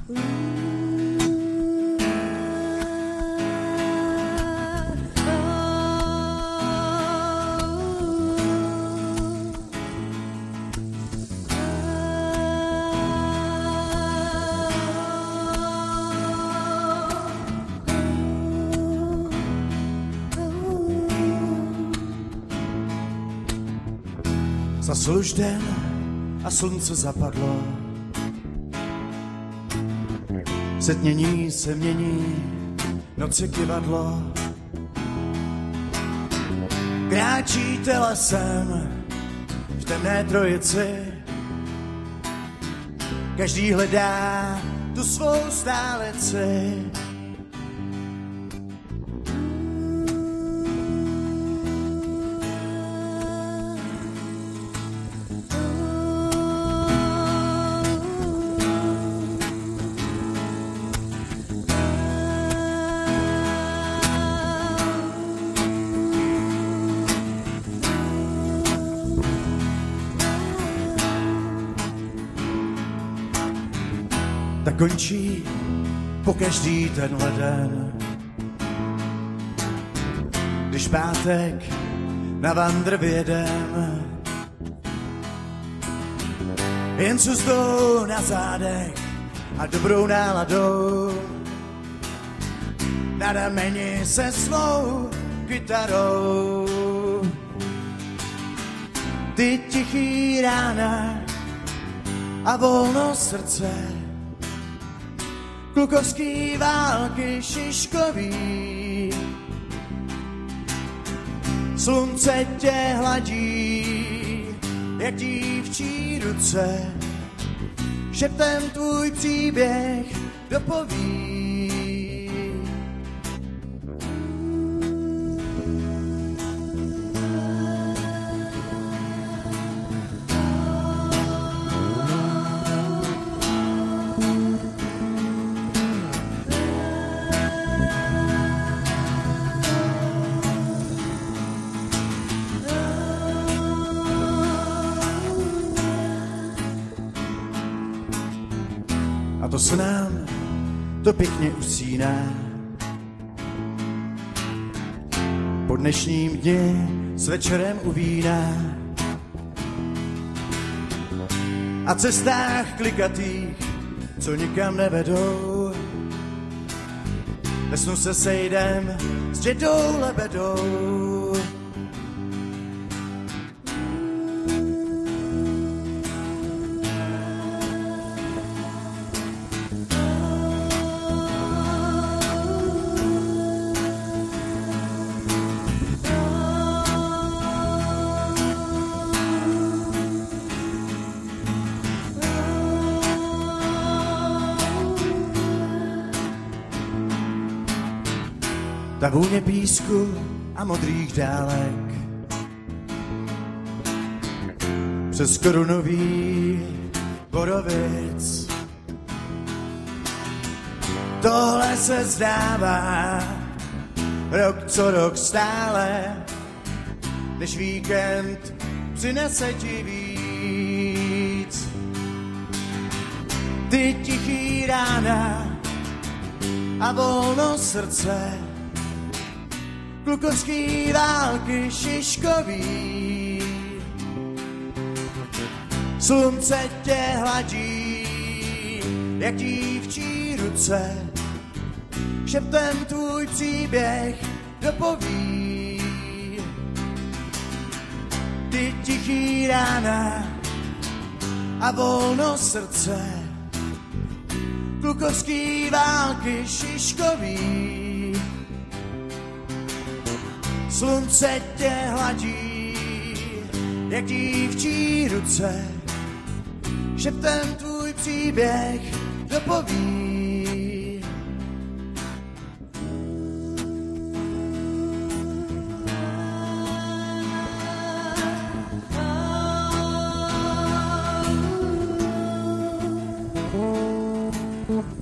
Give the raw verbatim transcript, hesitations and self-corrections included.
Zasl už den a slunce zapadlo. Setmění se mění, noci kyvadlo. Kráčíte lesem v temné trojici. Každý hledá tu svou stálici. Tak končí po každý tenhle den, když pátek na vandr vyjedem. Jen s uzdou na zádech a dobrou náladou, na rameni se svou kytarou. Ty tichý rána a volno srdce, klukovský války šiškový. Slunce tě hladí, jak dívčí ruce, šeptem tvůj příběh dopoví. A to se nám to pěkně usíná. Po dnešním dni s večerem u vína a cestách klikatých, co nikam nevedou. Ve snu se sejdem s dědou lebedou. Ta vůně písku a modrých dálek přes korunový borovic. Tohle se zdává rok co rok stále, než víkend přinese ti víc. Ty tichý rána a volno srdce, klukovský války šiškový. Slunce tě hladí, jak dívčí ruce, šeptem tvůj příběh dopoví. Ty tichý rána a volno srdce, klukovský války šiškový. Slunce tě hladí, jak dívčí ruce, šeptem tvůj příběh dopoví. Oh,